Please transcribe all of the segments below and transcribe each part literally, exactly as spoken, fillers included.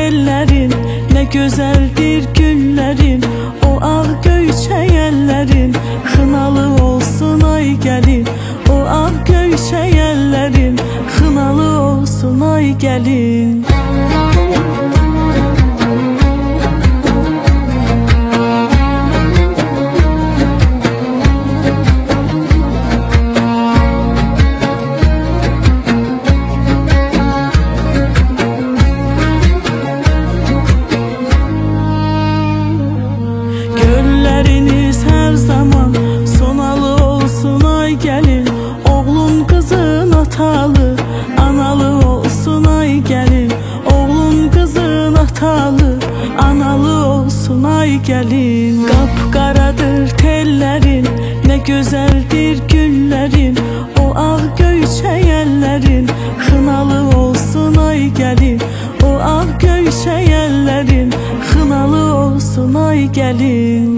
tellerin, ne güzeldir güllerin. O ağ göyçəyəllərin, xınalı olsun ay gəlin. O ağ göyçəyəllərin, xınalı olsun ay gəlin. Gölleriniz her zaman sonalı olsun ay gelin. Oğlun kızın atalı, analı olsun ay gelin. Oğlun kızın atalı, analı olsun ay gelin. Kapkaradır tellerin, ne güzeldir güllerin. O ağ göyçəyəllərin, xınalı olsun ay gelin. O ağ göyçəyəllərin, xınalı olsun ay gelin.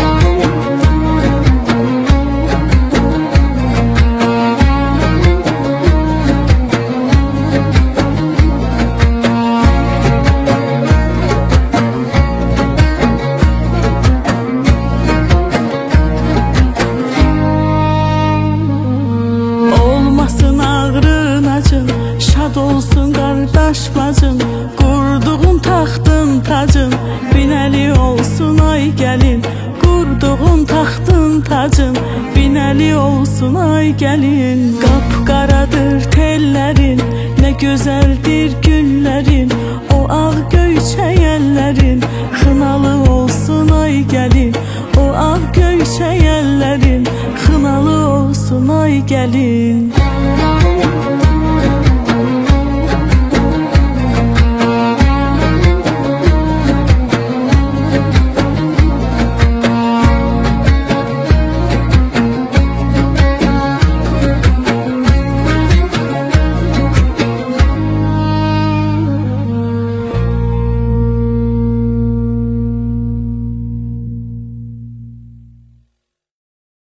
Olmasın ağrın acın, şad olsun qardaş bacın. Qurduğun taxtın tacın, binəli olsun ay gəlin. Qurduğun taxtın tacın, binəli olsun ay gəlin. Qapqaradır tellərin, nə gözəldir güllərin. O ağ göyçəyəllərin, xınalı olsun ay gəlin. O ağ göyçəyəllərin, xınalı olsun ay gəlin.